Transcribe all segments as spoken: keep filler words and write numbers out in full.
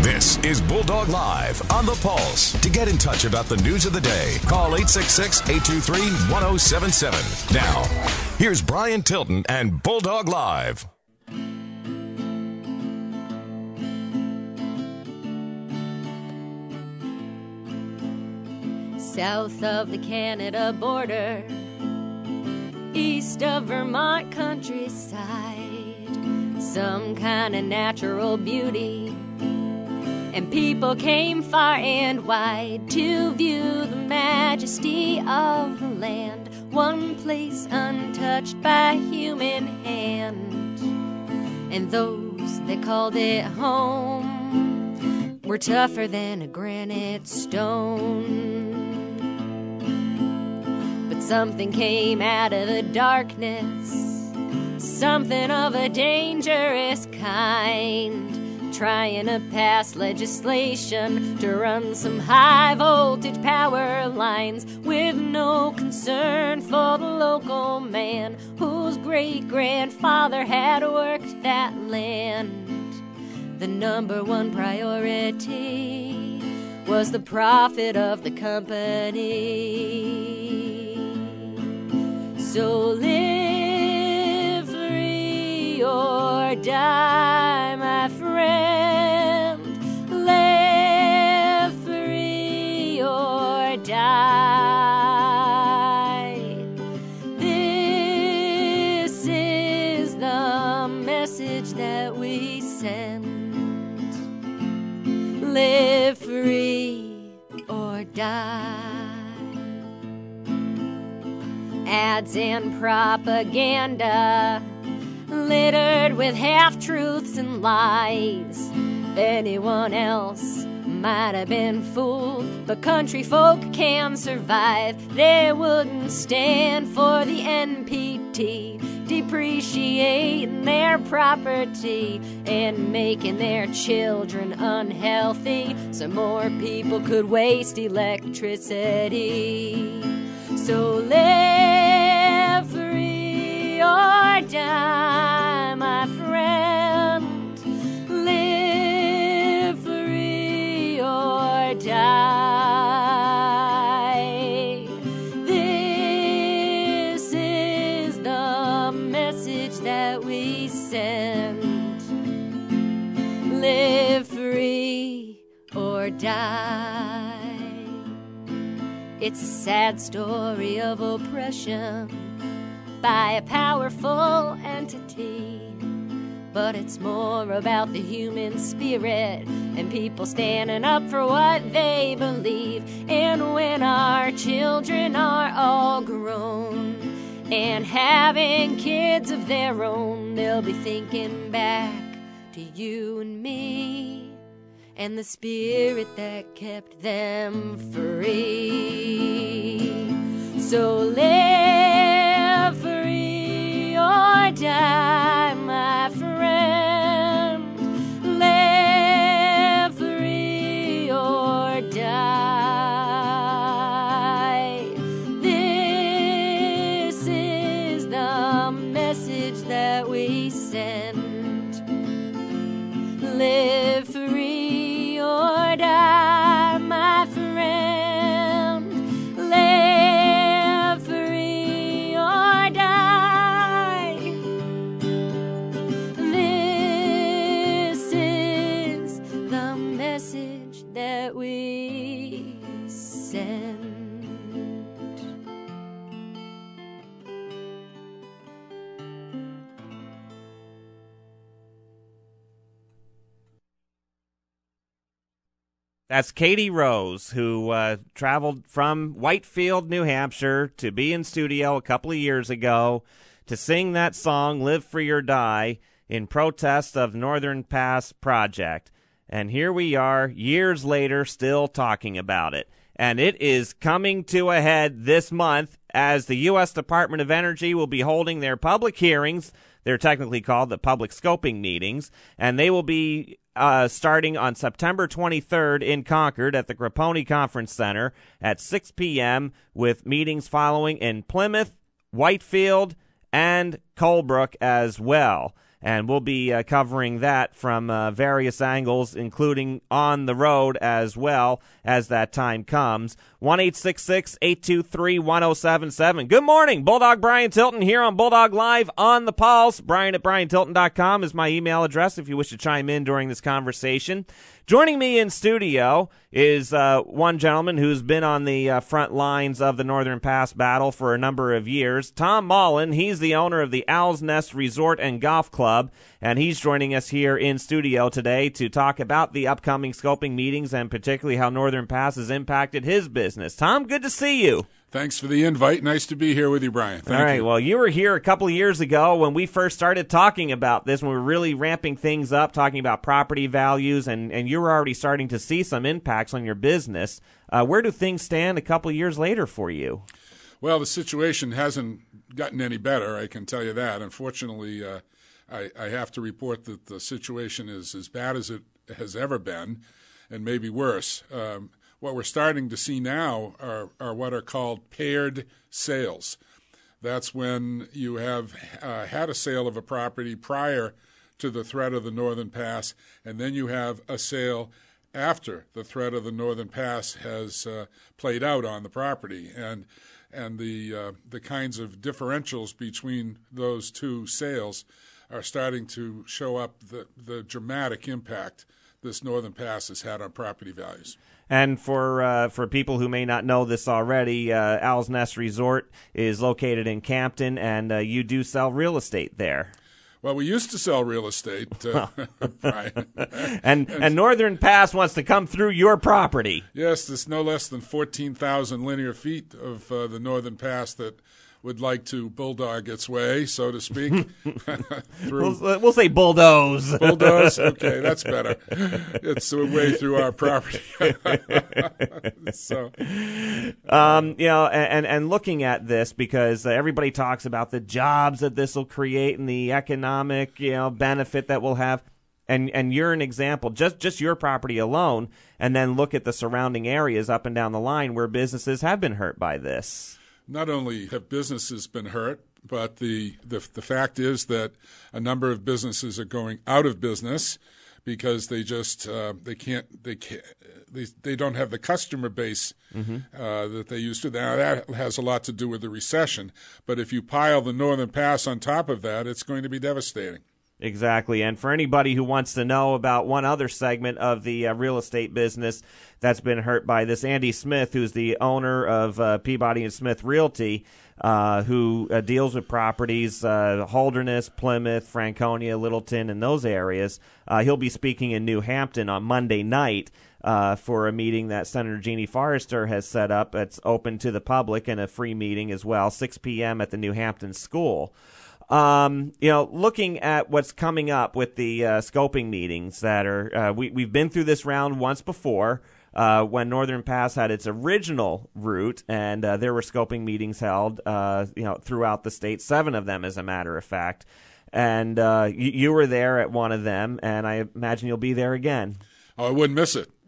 This is Bulldog Live on the Pulse. To get in touch about the news of the day, call eight six six, eight two three, one oh seven seven. Now, here's Brian Tilton and Bulldog Live. South of the Canada border, east of Vermont countryside, some kind of natural beauty, and people came far and wide to view the majesty of the land, one place untouched by human hand. And those that called it home were tougher than a granite stone. But something came out of the darkness, something of a dangerous kind, trying to pass legislation to run some high-voltage power lines with no concern for the local man whose great-grandfather had worked that land. The number one priority was the profit of the company. So live free or die, my friend. Live free or die. This is the message that we send. Live free or die. Ads and propaganda littered with half-truths and lies. Anyone else might have been fooled, but country folk can survive. They wouldn't stand for the N P T, depreciating their property and making their children unhealthy so more people could waste electricity. So live free or die, my friend. Live free or die. This is the message that we send. Live free or die. It's a sad story of oppression by a powerful entity, but it's more about the human spirit and people standing up for what they believe. And when our children are all grown and having kids of their own, they'll be thinking back to you and me and the spirit that kept them free. So live free or die, my friend. Live free or die. This is the message that we send. Live free or die, my friend. Live free or die. This is the message that we send. That's Katie Rose, who uh, traveled from Whitefield, New Hampshire, to be in studio a couple of years ago to sing that song, Live Free or Die, in protest of Northern Pass Project. And here we are, years later, still talking about it. And it is coming to a head this month as the U S Department of Energy will be holding their public hearings. They're technically called the public scoping meetings, and they will be Uh, starting on September twenty-third in Concord at the Grapponi Conference Center at six p.m. with meetings following in Plymouth, Whitefield, and Colebrook as well. And we'll be uh, covering that from uh, various angles, including on the road as well as that time comes. one eight six six, eight two three, one oh seven seven. Good morning. Bulldog Brian Tilton here on Bulldog Live on the Pulse. Brian at brian tilton dot com is my email address if you wish to chime in during this conversation. Joining me in studio is uh, one gentleman who's been on the uh, front lines of the Northern Pass battle for a number of years, Tom Mullen. He's the owner of the Owl's Nest Resort and Golf Club, and he's joining us here in studio today to talk about the upcoming scoping meetings and particularly how Northern Pass has impacted his business. Tom, good to see you. Thanks for the invite. Nice to be here with you, Brian. Thank All right. you. Well, you were here a couple of years ago when we first started talking about this, when we were really ramping things up, talking about property values, and, and you were already starting to see some impacts on your business. Uh, where do things stand a couple of years later for you? Well, the situation hasn't gotten any better, I can tell you that. Unfortunately, uh, I, I have to report that the situation is as bad as it has ever been, and maybe worse. Um, What we're starting to see now are, are what are called paired sales. That's when you have uh, had a sale of a property prior to the threat of the Northern Pass, and then you have a sale after the threat of the Northern Pass has uh, played out on the property. And and the uh, the kinds of differentials between those two sales are starting to show up the, the dramatic impact this Northern Pass has had on property values. And for uh, for people who may not know this already, uh, Owl's Nest Resort is located in Campton, and uh, you do sell real estate there. Well, we used to sell real estate, uh, Brian. and, and and Northern Pass wants to come through your property. Yes, there's no less than fourteen thousand linear feet of uh, the Northern Pass that would like to bulldog its way, so to speak. through we'll, we'll say bulldoze. Bulldoze? Okay, that's better. It's a way through our property. so, um, you know, and, and looking at this, because uh, everybody talks about the jobs that this will create and the economic, you know, benefit that we'll have. And and you're an example, just just your property alone, and then look at the surrounding areas up and down the line where businesses have been hurt by this. Not only have businesses been hurt, but the, the the fact is that a number of businesses are going out of business because they just uh, they can't they can't, they they don't have the customer base mm-hmm. uh, that they used to. Now that has a lot to do with the recession. But if you pile the Northern Pass on top of that, it's going to be devastating. Exactly. And for anybody who wants to know about one other segment of the uh, real estate business that's been hurt by this, Andy Smith, who's the owner of uh, Peabody and Smith Realty, uh, who uh, deals with properties, uh, Holderness, Plymouth, Franconia, Littleton, and those areas. Uh, he'll be speaking in New Hampton on Monday night uh, for a meeting that Senator Jeannie Forrester has set up. It's open to the public and a free meeting as well, six p.m. at the New Hampton School. Um, you know, looking at what's coming up with the uh, scoping meetings that are, uh, we, we've been through this round once before uh, when Northern Pass had its original route, and uh, there were scoping meetings held, uh, you know, throughout the state, seven of them, as a matter of fact. And uh, you, you were there at one of them, and I imagine you'll be there again. Oh, I wouldn't miss it.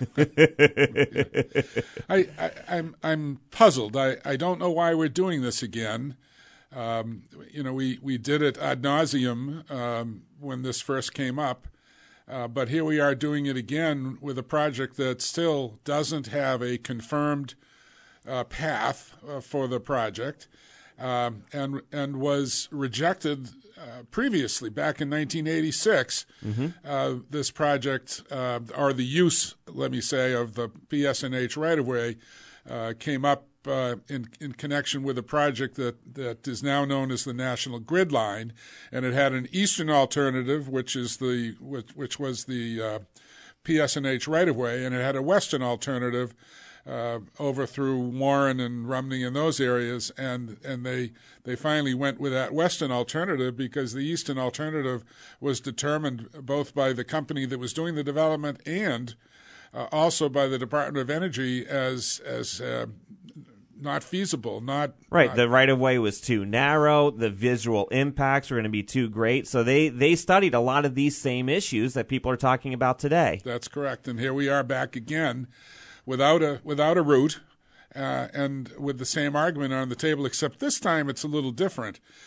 I, I, I'm I'm puzzled. I, I don't know why we're doing this again. Um, you know, we, we did it ad nauseum um, when this first came up, uh, but here we are doing it again with a project that still doesn't have a confirmed uh, path uh, for the project, um, and and was rejected uh, previously back in nineteen eighty-six. Mm-hmm. Uh, this project, uh, or the use, let me say, of the P S N H right-of-way uh, came up Uh, in in connection with a project that, that is now known as the National Grid Line, and it had an eastern alternative, which is the which, which was the uh, P S N H right-of-way, and it had a western alternative uh, over through Warren and Rumney and those areas, and and they they finally went with that western alternative because the eastern alternative was determined both by the company that was doing the development and uh, also by the Department of Energy as as uh, not feasible, not right. Not, the right of way was too narrow. The visual impacts were going to be too great. So they they studied a lot of these same issues that people are talking about today. That's correct. And here we are back again, without a without a route, uh, and with the same argument on the table. Except this time it's a little different.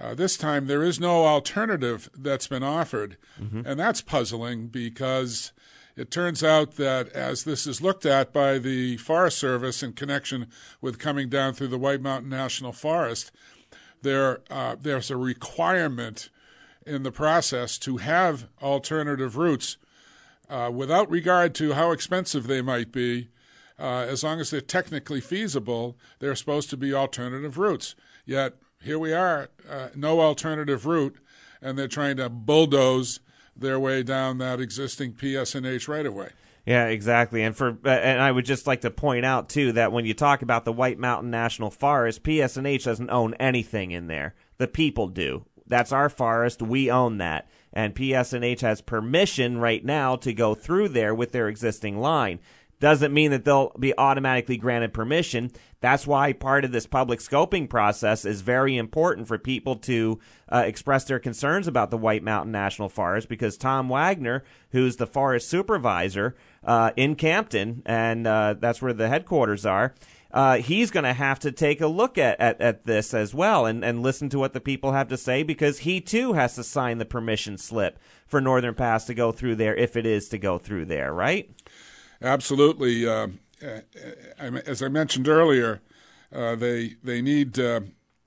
Uh, this time, there is no alternative that's been offered, mm-hmm. and that's puzzling because it turns out that as this is looked at by the Forest Service in connection with coming down through the White Mountain National Forest, there uh, there's a requirement in the process to have alternative routes uh, without regard to how expensive they might be. Uh, as long as they're technically feasible, they're supposed to be alternative routes. Yet here we are, uh, no alternative route, and they're trying to bulldoze their way down that existing P S N H right-of-way. Yeah, exactly. And for uh, and I would just like to point out, too, that when you talk about the White Mountain National Forest, P S N H doesn't own anything in there. The people do. That's our forest. We own that. And P S N H has permission right now to go through there with their existing line. Doesn't mean that they'll be automatically granted permission. That's why part of this public scoping process is very important for people to uh, express their concerns about the White Mountain National Forest, because Tom Wagner, who's the forest supervisor uh, in Campton, and uh, that's where the headquarters are, uh, he's going to have to take a look at, at, at this as well and, and listen to what the people have to say, because he too has to sign the permission slip for Northern Pass to go through there if it is to go through there, right? Absolutely. Uh, as I mentioned earlier, uh, they they need uh,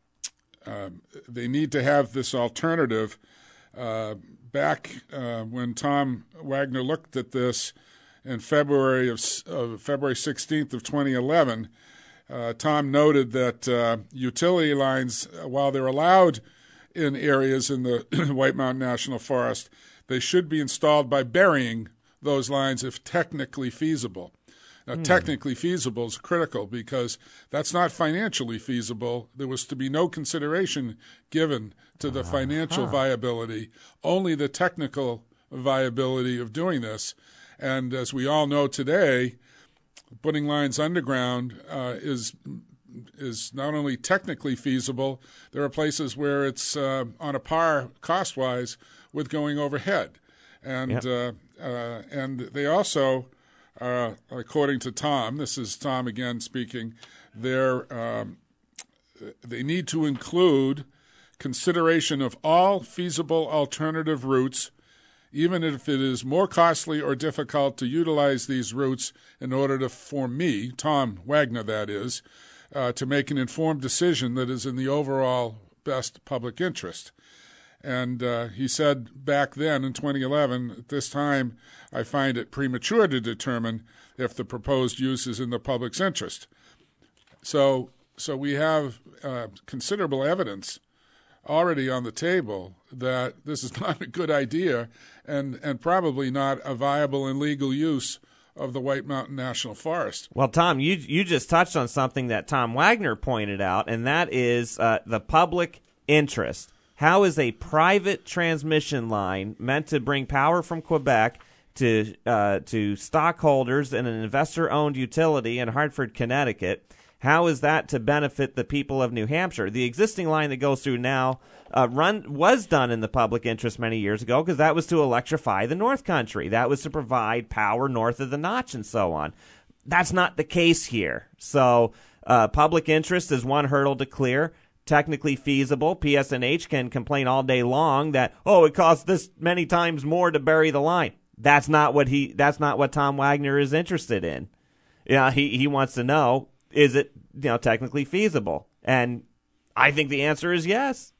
uh, they need to have this alternative. Uh, back uh, when Tom Wagner looked at this in February of uh, February sixteenth of twenty eleven, uh, Tom noted that uh, utility lines, while they're allowed in areas in the White Mountain National Forest, they should be installed by burying those lines if technically feasible. Now, hmm. technically feasible is critical because that's not financially feasible. There was to be no consideration given to the uh-huh. financial viability, only the technical viability of doing this. And as we all know today, putting lines underground uh, is is not only technically feasible, there are places where it's uh, on a par cost-wise with going overhead. And yep. uh, uh, and they also, uh, according to Tom, this is Tom again speaking, they're, um, they need to include consideration of all feasible alternative routes, even if it is more costly or difficult to utilize these routes in order to, for me, Tom Wagner that is, uh, to make an informed decision that is in the overall best public interest. And uh, he said back then in twenty eleven, at this time, I find it premature to determine if the proposed use is in the public's interest. So, so we have uh, considerable evidence already on the table that this is not a good idea and, and probably not a viable and legal use of the White Mountain National Forest. Well, Tom, you you just touched on something that Tom Wagner pointed out, and that is uh, the public interest. How is a private transmission line meant to bring power from Quebec to uh, to stockholders in an investor-owned utility in Hartford, Connecticut? How is that to benefit the people of New Hampshire? The existing line that goes through now uh, run was done in the public interest many years ago because that was to electrify the North Country. That was to provide power north of the Notch and so on. That's not the case here. So uh, public interest is one hurdle to clear. Technically feasible. P S N H can complain all day long that, oh, it costs this many times more to bury the line. That's not what he. That's not what Tom Wagner is interested in. Yeah, he he wants to know, is it, you know, technically feasible? And I think the answer is yes.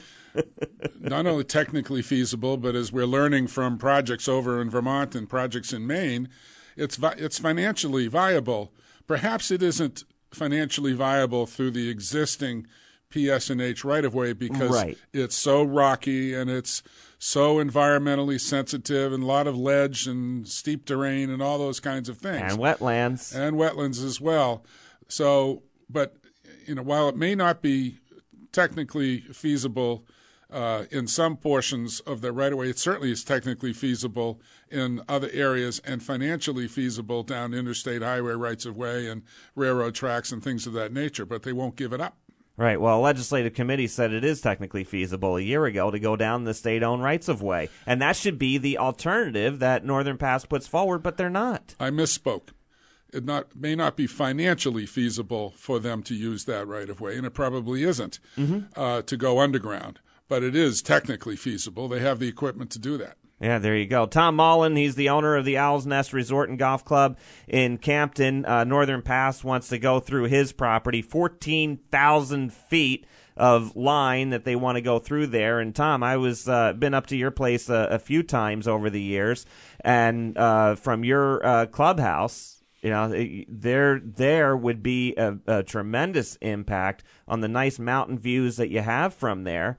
Not only technically feasible, but as we're learning from projects over in Vermont and projects in Maine, it's it's financially viable. Perhaps it isn't financially viable through the existing P S N H right-of-way because right. it's so rocky and it's so environmentally sensitive and a lot of ledge and steep terrain and all those kinds of things. And wetlands. And wetlands as well. So, but, you know, while it may not be technically feasible uh, in some portions of the right-of-way, it certainly is technically feasible in other areas and financially feasible down interstate highway rights-of-way and railroad tracks and things of that nature, but they won't give it up. Right. Well, a legislative committee said it is technically feasible a year ago to go down the state-owned rights-of-way. And that should be the alternative that Northern Pass puts forward, but they're not. I misspoke. it not may not be financially feasible for them to use that right of way, and it probably isn't mm-hmm. uh, to go underground. But it is technically feasible. They have the equipment to do that. Yeah, there you go. Tom Mullen, he's the owner of the Owl's Nest Resort and Golf Club in Campton. Uh, Northern Pass wants to go through his property, fourteen thousand feet of line that they want to go through there. And Tom, I was uh, been up to your place a, a few times over the years, and uh, from your uh, clubhouse, you know, there there would be a, a tremendous impact on the nice mountain views that you have from there.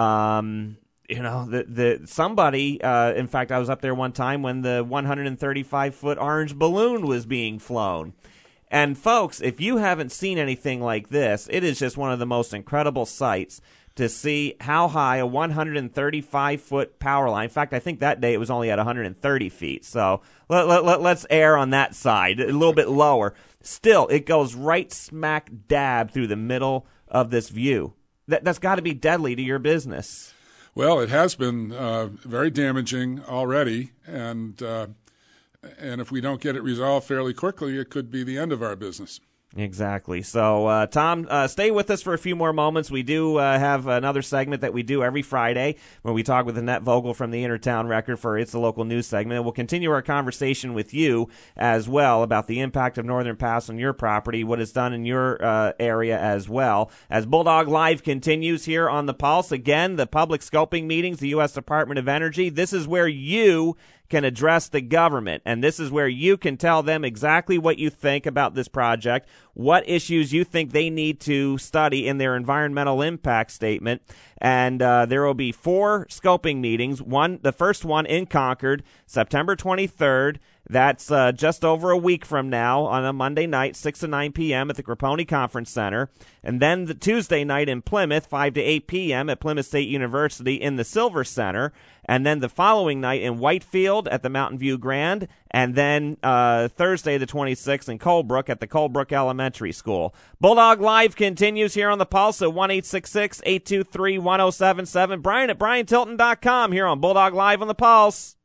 Um, You know, the the somebody. Uh, in fact, I was up there one time when the one hundred thirty-five foot orange balloon was being flown. And folks, if you haven't seen anything like this, it is just one of the most incredible sights to see how high a one hundred thirty-five foot power line. In fact, I think that day it was only at one hundred thirty feet. So let, let, let, let's err on that side, a little bit lower. Still, it goes right smack dab through the middle of this view. That that's got to be deadly to your business. Well, it has been uh, very damaging already, and uh, and if we don't get it resolved fairly quickly, it could be the end of our business. Exactly. So, uh, Tom, uh, stay with us for a few more moments. We do uh, have another segment that we do every Friday when we talk with Annette Vogel from the Innertown Record for It's a Local News segment. And we'll continue our conversation with you as well about the impact of Northern Pass on your property, what it's done in your uh, area as well. As Bulldog Live continues here on The Pulse, again, the public scoping meetings, the U S Department of Energy, this is where you can address the government, and this is where you can tell them exactly what you think about this project, what issues you think they need to study in their environmental impact statement. And uh, there will be four scoping meetings. One, the first one in Concord, September twenty-third. That's uh, just over a week from now on a Monday night, six to nine p.m. at the Crapponi Conference Center. And then the Tuesday night in Plymouth, five to eight p.m. at Plymouth State University in the Silver Center. And then the following night in Whitefield at the Mountain View Grand. And then uh, Thursday the twenty-sixth in Colebrook at the Colebrook Elementary School. Bulldog Live continues here on The Pulse at one eight six six, eight two three, one oh seven seven. Brian at brian tilton dot com here on Bulldog Live on The Pulse.